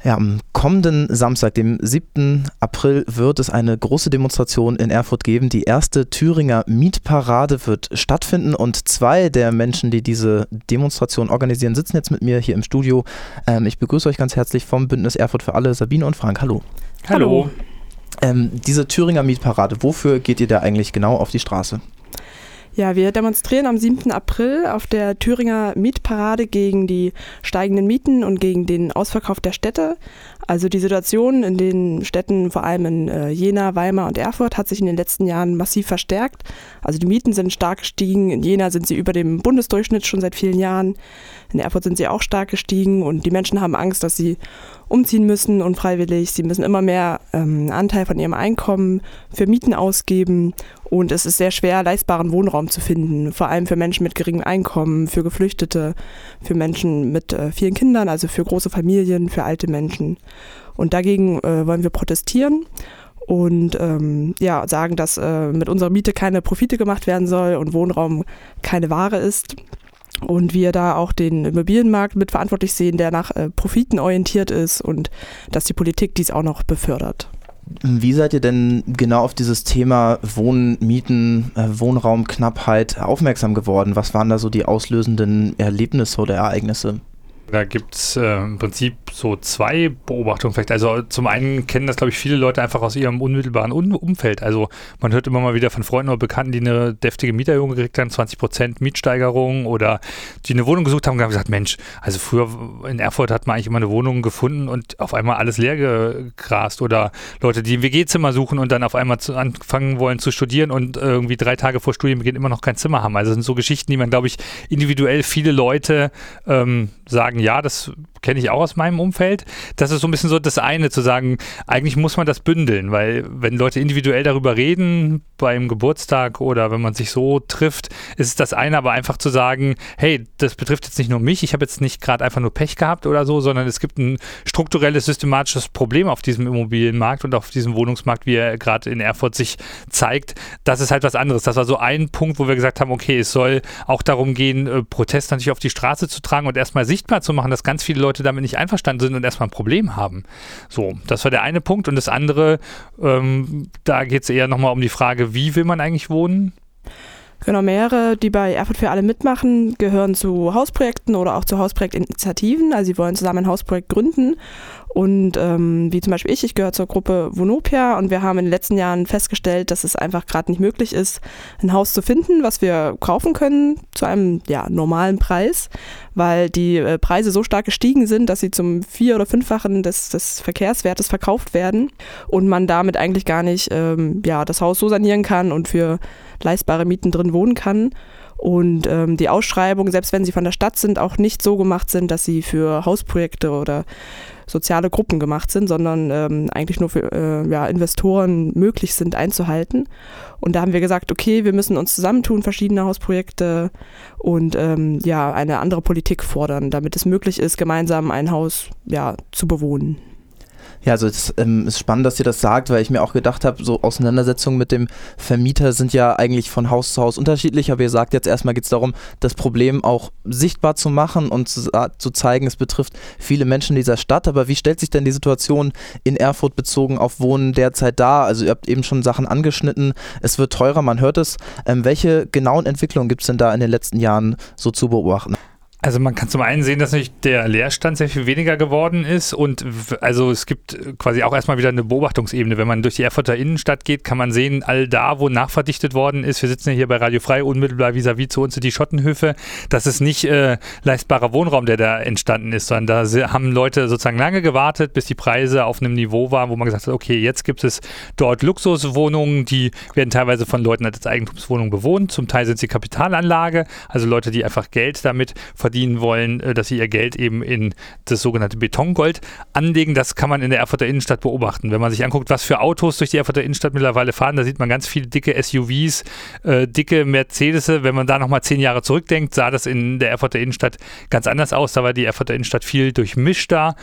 Ja, am kommenden Samstag, dem 7. April, wird es eine große Demonstration in Erfurt geben. Die erste Thüringer Mietparade wird stattfinden und zwei der Menschen, die diese Demonstration organisieren, sitzen jetzt mit mir hier im Studio. Ich begrüße euch ganz herzlich vom Bündnis Erfurt für alle, Sabine und Frank. Hallo. Hallo. Diese Thüringer Mietparade, wofür geht ihr da eigentlich genau auf die Straße? Ja, wir demonstrieren am 7. April auf der Thüringer Mietparade gegen die steigenden Mieten und gegen den Ausverkauf der Städte. Also die Situation in den Städten, vor allem in Jena, Weimar und Erfurt, hat sich in den letzten Jahren massiv verstärkt. Also die Mieten sind stark gestiegen. In Jena sind sie über dem Bundesdurchschnitt schon seit vielen Jahren. In Erfurt sind sie auch stark gestiegen und die Menschen haben Angst, dass sie umziehen müssen unfreiwillig. Sie müssen immer mehr Anteil von ihrem Einkommen für Mieten ausgeben und es ist sehr schwer, leistbaren Wohnraum zu finden, vor allem für Menschen mit geringem Einkommen, für Geflüchtete, für Menschen mit vielen Kindern, also für große Familien, für alte Menschen. Und dagegen wollen wir protestieren und sagen, dass mit unserer Miete keine Profite gemacht werden soll und Wohnraum keine Ware ist. Und wir da auch den Immobilienmarkt mitverantwortlich sehen, der nach Profiten orientiert ist und dass die Politik dies auch noch befördert. Wie seid ihr denn genau auf dieses Thema Wohnen, Mieten, Wohnraumknappheit aufmerksam geworden? Was waren da so die auslösenden Erlebnisse oder Ereignisse? Da gibt es im Prinzip so zwei Beobachtungen vielleicht. Also zum einen kennen das, glaube ich, viele Leute einfach aus ihrem unmittelbaren Umfeld. Also man hört immer mal wieder von Freunden oder Bekannten, die eine deftige Mieterhöhung gekriegt haben, 20% Mietsteigerung oder die eine Wohnung gesucht haben und haben gesagt, Mensch, also früher in Erfurt hat man eigentlich immer eine Wohnung gefunden und auf einmal alles leer gegrast. Oder Leute, die ein WG-Zimmer suchen und dann auf einmal anfangen wollen zu studieren und irgendwie 3 Tage vor Studienbeginn immer noch kein Zimmer haben. Also das sind so Geschichten, die man, glaube ich, individuell viele Leute sagen, ja, das kenne ich auch aus meinem Umfeld. Das ist so ein bisschen so das eine, zu sagen, eigentlich muss man das bündeln, weil wenn Leute individuell darüber reden, beim Geburtstag oder wenn man sich so trifft, ist es das eine, aber einfach zu sagen, hey, das betrifft jetzt nicht nur mich, ich habe jetzt nicht gerade einfach nur Pech gehabt oder so, sondern es gibt ein strukturelles, systematisches Problem auf diesem Immobilienmarkt und auf diesem Wohnungsmarkt, wie er gerade in Erfurt sich zeigt. Das ist halt was anderes. Das war so ein Punkt, wo wir gesagt haben, okay, es soll auch darum gehen, Protest natürlich auf die Straße zu tragen und erstmal sichtbar zu machen, dass ganz viele Leute damit nicht einverstanden sind und erstmal ein Problem haben. So, das war der eine Punkt. Und das andere, da geht es eher nochmal um die Frage, wie will man eigentlich wohnen? Genau, mehrere, die bei Erfurt für alle mitmachen, gehören zu Hausprojekten oder auch zu Hausprojektinitiativen. Also sie wollen zusammen ein Hausprojekt gründen. Und wie zum Beispiel ich gehöre zur Gruppe Vonovia und wir haben in den letzten Jahren festgestellt, dass es einfach gerade nicht möglich ist, ein Haus zu finden, was wir kaufen können zu einem normalen Preis, weil die Preise so stark gestiegen sind, dass sie zum 4- oder 5-fachen des Verkehrswertes verkauft werden und man damit eigentlich gar nicht das Haus so sanieren kann und für leistbare Mieten drin wohnen kann. Und die Ausschreibungen, selbst wenn sie von der Stadt sind, auch nicht so gemacht sind, dass sie für Hausprojekte oder soziale Gruppen gemacht sind, sondern eigentlich nur für Investoren möglich sind einzuhalten. Und da haben wir gesagt, okay, wir müssen uns zusammentun, verschiedene Hausprojekte und eine andere Politik fordern, damit es möglich ist, gemeinsam ein Haus zu bewohnen. Ja, also es ist spannend, dass ihr das sagt, weil ich mir auch gedacht habe, so Auseinandersetzungen mit dem Vermieter sind ja eigentlich von Haus zu Haus unterschiedlich, aber ihr sagt jetzt erstmal geht es darum, das Problem auch sichtbar zu machen und zu zeigen, es betrifft viele Menschen dieser Stadt, aber wie stellt sich denn die Situation in Erfurt bezogen auf Wohnen derzeit dar? Also ihr habt eben schon Sachen angeschnitten, es wird teurer, man hört es. Welche genauen Entwicklungen gibt es denn da in den letzten Jahren so zu beobachten? Also man kann zum einen sehen, dass natürlich der Leerstand sehr viel weniger geworden ist und also es gibt quasi auch erstmal wieder eine Beobachtungsebene. Wenn man durch die Erfurter Innenstadt geht, kann man sehen, all da, wo nachverdichtet worden ist, wir sitzen ja hier bei Radio Frei, unmittelbar vis-à-vis zu uns sind die Schottenhöfe, das ist nicht leistbarer Wohnraum, der da entstanden ist, sondern da haben Leute sozusagen lange gewartet, bis die Preise auf einem Niveau waren, wo man gesagt hat, okay, jetzt gibt es dort Luxuswohnungen, die werden teilweise von Leuten als Eigentumswohnung bewohnt, zum Teil sind sie Kapitalanlage, also Leute, die einfach Geld damit verdienen wollen, dass sie ihr Geld eben in das sogenannte Betongold anlegen. Das kann man in der Erfurter Innenstadt beobachten. Wenn man sich anguckt, was für Autos durch die Erfurter Innenstadt mittlerweile fahren, da sieht man ganz viele dicke SUVs, dicke Mercedes. Wenn man da nochmal 10 Jahre zurückdenkt, sah das in der Erfurter Innenstadt ganz anders aus. Da war die Erfurter Innenstadt viel durchmischter.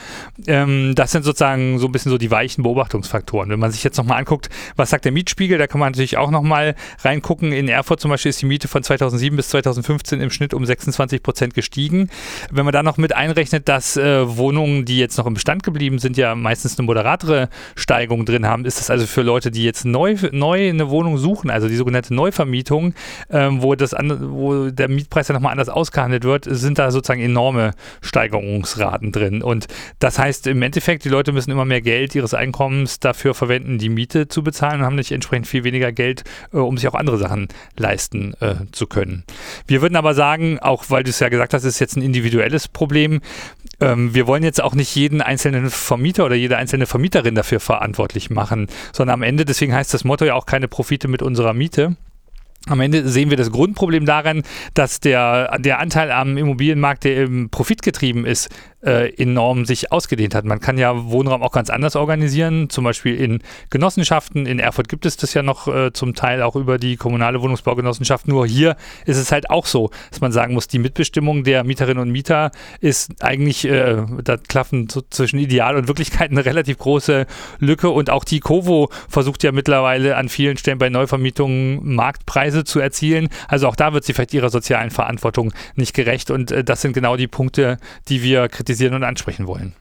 Das sind sozusagen so ein bisschen so die weichen Beobachtungsfaktoren. Wenn man sich jetzt nochmal anguckt, was sagt der Mietspiegel, da kann man natürlich auch nochmal reingucken. In Erfurt zum Beispiel ist die Miete von 2007 bis 2015 im Schnitt um 26% gestiegen. gestiegen. Wenn man da noch mit einrechnet, dass Wohnungen, die jetzt noch im Bestand geblieben sind, ja meistens eine moderatere Steigerung drin haben, ist das also für Leute, die jetzt neu eine Wohnung suchen, also die sogenannte Neuvermietung, wo der Mietpreis ja nochmal anders ausgehandelt wird, sind da sozusagen enorme Steigerungsraten drin. Und das heißt im Endeffekt, die Leute müssen immer mehr Geld ihres Einkommens dafür verwenden, die Miete zu bezahlen und haben nicht entsprechend viel weniger Geld, um sich auch andere Sachen leisten zu können. Wir würden aber sagen, auch weil du es ja gesagt hast, ist jetzt ein individuelles Problem. Wir wollen jetzt auch nicht jeden einzelnen Vermieter oder jede einzelne Vermieterin dafür verantwortlich machen, sondern am Ende, deswegen heißt das Motto ja auch keine Profite mit unserer Miete. Am Ende sehen wir das Grundproblem daran, dass der Anteil am Immobilienmarkt, der eben profitgetrieben ist, enorm sich ausgedehnt hat. Man kann ja Wohnraum auch ganz anders organisieren, zum Beispiel in Genossenschaften. In Erfurt gibt es das ja noch zum Teil auch über die kommunale Wohnungsbaugenossenschaft. Nur hier ist es halt auch so, dass man sagen muss, die Mitbestimmung der Mieterinnen und Mieter ist eigentlich, da klaffen zwischen Ideal und Wirklichkeit eine relativ große Lücke. Und auch die Kovo versucht ja mittlerweile an vielen Stellen bei Neuvermietungen Marktpreise zu erzielen. Also auch da wird sie vielleicht ihrer sozialen Verantwortung nicht gerecht. Und das sind genau die Punkte, die wir kritisieren und ansprechen wollen.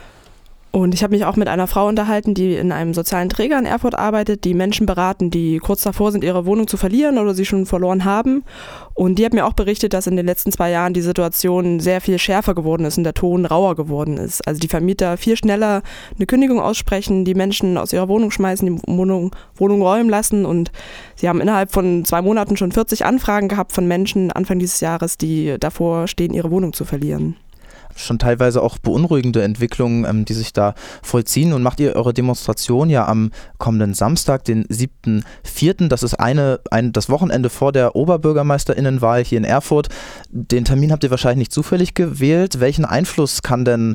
Und ich habe mich auch mit einer Frau unterhalten, die in einem sozialen Träger in Erfurt arbeitet, die Menschen beraten, die kurz davor sind, ihre Wohnung zu verlieren oder sie schon verloren haben. Und die hat mir auch berichtet, dass in den letzten 2 Jahren die Situation sehr viel schärfer geworden ist und der Ton rauer geworden ist. Also die Vermieter viel schneller eine Kündigung aussprechen, die Menschen aus ihrer Wohnung schmeißen, die Wohnung räumen lassen. Und sie haben innerhalb von 2 Monaten schon 40 Anfragen gehabt von Menschen Anfang dieses Jahres, die davor stehen, ihre Wohnung zu verlieren. Schon teilweise auch beunruhigende Entwicklungen, die sich da vollziehen. Und macht ihr eure Demonstration ja am kommenden Samstag, den 7.4., das ist das Wochenende vor der Oberbürgermeisterinnenwahl hier in Erfurt. Den Termin habt ihr wahrscheinlich nicht zufällig gewählt. Welchen Einfluss kann denn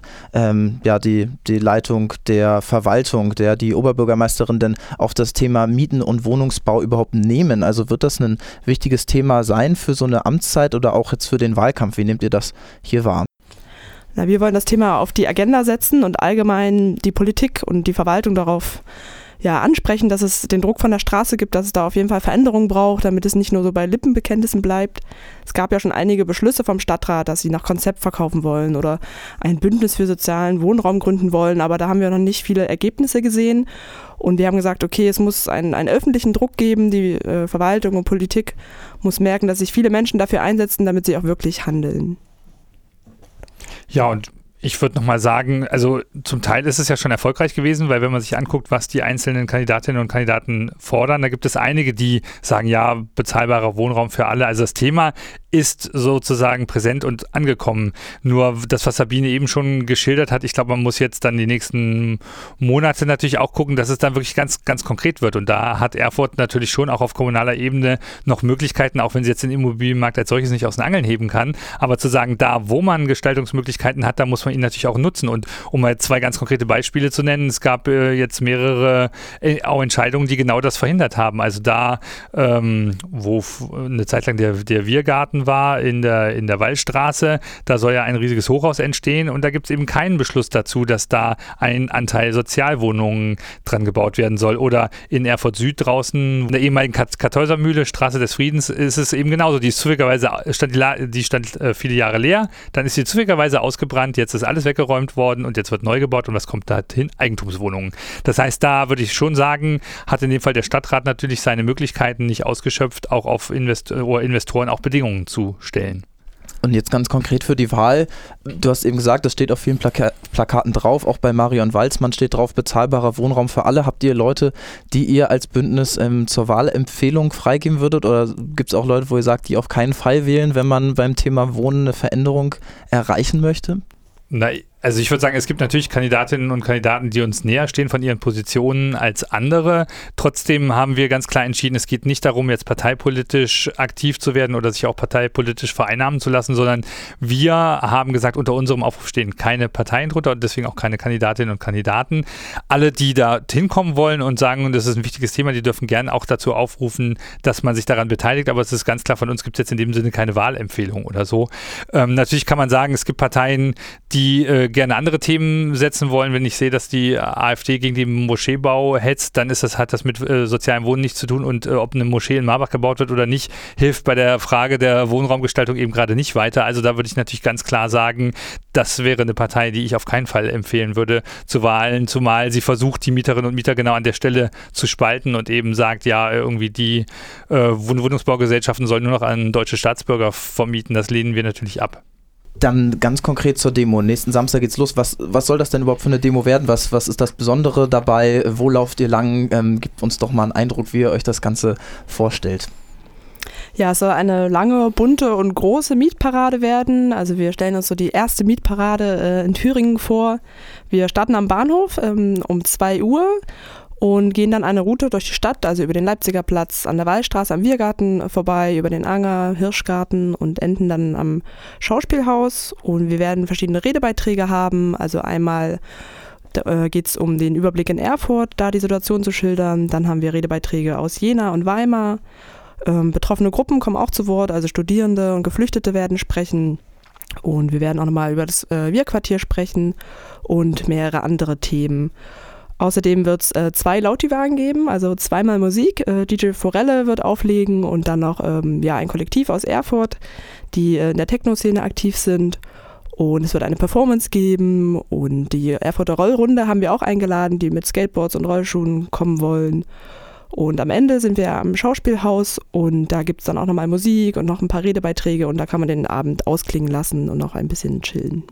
die Leitung der Verwaltung, die Oberbürgermeisterin denn auf das Thema Mieten und Wohnungsbau überhaupt nehmen? Also wird das ein wichtiges Thema sein für so eine Amtszeit oder auch jetzt für den Wahlkampf? Wie nehmt ihr das hier wahr? Na, wir wollen das Thema auf die Agenda setzen und allgemein die Politik und die Verwaltung darauf ansprechen, dass es den Druck von der Straße gibt, dass es da auf jeden Fall Veränderungen braucht, damit es nicht nur so bei Lippenbekenntnissen bleibt. Es gab ja schon einige Beschlüsse vom Stadtrat, dass sie nach Konzept verkaufen wollen oder ein Bündnis für sozialen Wohnraum gründen wollen, aber da haben wir noch nicht viele Ergebnisse gesehen. Und wir haben gesagt, okay, es muss einen öffentlichen Druck geben, die Verwaltung und Politik muss merken, dass sich viele Menschen dafür einsetzen, damit sie auch wirklich handeln. Ja, und ich würde nochmal sagen, also zum Teil ist es ja schon erfolgreich gewesen, weil wenn man sich anguckt, was die einzelnen Kandidatinnen und Kandidaten fordern, da gibt es einige, die sagen, ja, bezahlbarer Wohnraum für alle. Also das Thema ist sozusagen präsent und angekommen. Nur das, was Sabine eben schon geschildert hat, ich glaube, man muss jetzt dann die nächsten Monate natürlich auch gucken, dass es dann wirklich ganz, ganz konkret wird. Und da hat Erfurt natürlich schon auch auf kommunaler Ebene noch Möglichkeiten, auch wenn sie jetzt den Immobilienmarkt als solches nicht aus den Angeln heben kann. Aber zu sagen, da, wo man Gestaltungsmöglichkeiten hat, da muss man ihn natürlich auch nutzen. Und um mal 2 ganz konkrete Beispiele zu nennen, es gab jetzt mehrere auch Entscheidungen, die genau das verhindert haben. Also da, wo eine Zeit lang der Wirgarten war in der Wallstraße, da soll ja ein riesiges Hochhaus entstehen und da gibt es eben keinen Beschluss dazu, dass da ein Anteil Sozialwohnungen dran gebaut werden soll. Oder in Erfurt Süd draußen, in der ehemaligen Kartäusermühle, Straße des Friedens, ist es eben genauso. Die stand viele Jahre leer, dann ist sie zufälligerweise ausgebrannt, jetzt ist alles weggeräumt worden und jetzt wird neu gebaut und was kommt da hin? Eigentumswohnungen. Das heißt, da würde ich schon sagen, hat in dem Fall der Stadtrat natürlich seine Möglichkeiten nicht ausgeschöpft, auch auf Investoren auch Bedingungen zu stellen. Und jetzt ganz konkret für die Wahl, du hast eben gesagt, das steht auf vielen Plakaten drauf, auch bei Marion Walzmann steht drauf, bezahlbarer Wohnraum für alle. Habt ihr Leute, die ihr als Bündnis zur Wahlempfehlung freigeben würdet oder gibt es auch Leute, wo ihr sagt, die auf keinen Fall wählen, wenn man beim Thema Wohnen eine Veränderung erreichen möchte? Also ich würde sagen, es gibt natürlich Kandidatinnen und Kandidaten, die uns näher stehen von ihren Positionen als andere. Trotzdem haben wir ganz klar entschieden, es geht nicht darum, jetzt parteipolitisch aktiv zu werden oder sich auch parteipolitisch vereinnahmen zu lassen, sondern wir haben gesagt, unter unserem Aufruf stehen keine Parteien drunter und deswegen auch keine Kandidatinnen und Kandidaten. Alle, die da hinkommen wollen und sagen, das ist ein wichtiges Thema, die dürfen gerne auch dazu aufrufen, dass man sich daran beteiligt, aber es ist ganz klar, von uns gibt es jetzt in dem Sinne keine Wahlempfehlung oder so. Natürlich kann man sagen, es gibt Parteien, die gerne andere Themen setzen wollen. Wenn ich sehe, dass die AfD gegen den Moscheebau hetzt, dann hat das mit sozialem Wohnen nichts zu tun und ob eine Moschee in Marbach gebaut wird oder nicht, hilft bei der Frage der Wohnraumgestaltung eben gerade nicht weiter. Also da würde ich natürlich ganz klar sagen, das wäre eine Partei, die ich auf keinen Fall empfehlen würde zu Wahlen, zumal sie versucht, die Mieterinnen und Mieter genau an der Stelle zu spalten und eben sagt, ja, irgendwie die Wohnungsbaugesellschaften sollen nur noch an deutsche Staatsbürger vermieten. Das lehnen wir natürlich ab. Dann ganz konkret zur Demo. Nächsten Samstag geht's los. Was soll das denn überhaupt für eine Demo werden? Was ist das Besondere dabei? Wo lauft ihr lang? Gebt uns doch mal einen Eindruck, wie ihr euch das Ganze vorstellt. Ja, es soll eine lange, bunte und große Mietparade werden. Also wir stellen uns so die erste Mietparade in Thüringen vor. Wir starten am Bahnhof um 2 Uhr und gehen dann eine Route durch die Stadt, also über den Leipziger Platz, an der Wallstraße am Wirgarten vorbei, über den Anger, Hirschgarten und enden dann am Schauspielhaus. Und wir werden verschiedene Redebeiträge haben. Also einmal geht es um den Überblick in Erfurt, da die Situation zu schildern. Dann haben wir Redebeiträge aus Jena und Weimar. Betroffene Gruppen kommen auch zu Wort, also Studierende und Geflüchtete werden sprechen. Und wir werden auch nochmal über das Wir-Quartier sprechen und mehrere andere Themen. Außerdem wird es 2 Lautiwagen geben, also 2-mal Musik. DJ Forelle wird auflegen und dann noch ein Kollektiv aus Erfurt, die in der Techno-Szene aktiv sind. Und es wird eine Performance geben und die Erfurter Rollrunde haben wir auch eingeladen, die mit Skateboards und Rollschuhen kommen wollen. Und am Ende sind wir am Schauspielhaus und da gibt es dann auch nochmal Musik und noch ein paar Redebeiträge und da kann man den Abend ausklingen lassen und noch ein bisschen chillen.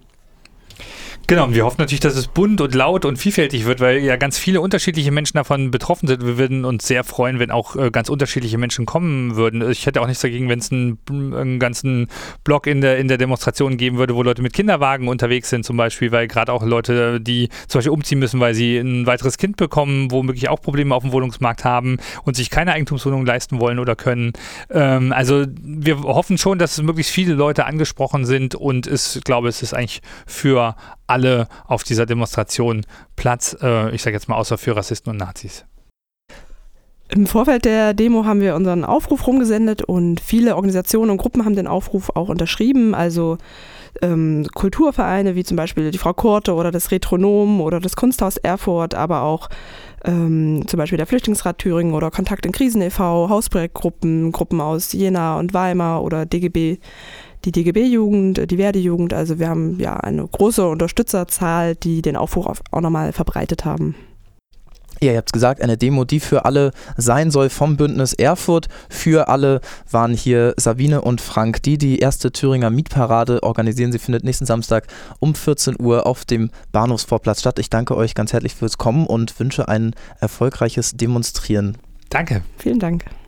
Genau, und wir hoffen natürlich, dass es bunt und laut und vielfältig wird, weil ja ganz viele unterschiedliche Menschen davon betroffen sind. Wir würden uns sehr freuen, wenn auch ganz unterschiedliche Menschen kommen würden. Ich hätte auch nichts dagegen, wenn es einen ganzen Block in der Demonstration geben würde, wo Leute mit Kinderwagen unterwegs sind zum Beispiel, weil gerade auch Leute, die zum Beispiel umziehen müssen, weil sie ein weiteres Kind bekommen, womöglich auch Probleme auf dem Wohnungsmarkt haben und sich keine Eigentumswohnung leisten wollen oder können. Also wir hoffen schon, dass möglichst viele Leute angesprochen sind und ich glaube, es ist eigentlich für alle auf dieser Demonstration Platz, ich sage jetzt mal außer für Rassisten und Nazis. Im Vorfeld der Demo haben wir unseren Aufruf rumgesendet und viele Organisationen und Gruppen haben den Aufruf auch unterschrieben, also Kulturvereine wie zum Beispiel die Frau Korte oder das Retronom oder das Kunsthaus Erfurt, aber auch zum Beispiel der Flüchtlingsrat Thüringen oder Kontakt in Krisen e.V., Hausprojektgruppen, Gruppen aus Jena und Weimar oder DGB. Die DGB-Jugend, die Verdi-Jugend, also wir haben ja eine große Unterstützerzahl, die den Aufruf auch nochmal verbreitet haben. Ja, ihr habt es gesagt, eine Demo, die für alle sein soll vom Bündnis Erfurt. Für alle waren hier Sabine und Frank, die die erste Thüringer Mietparade organisieren. Sie findet nächsten Samstag um 14 Uhr auf dem Bahnhofsvorplatz statt. Ich danke euch ganz herzlich fürs Kommen und wünsche ein erfolgreiches Demonstrieren. Danke. Vielen Dank.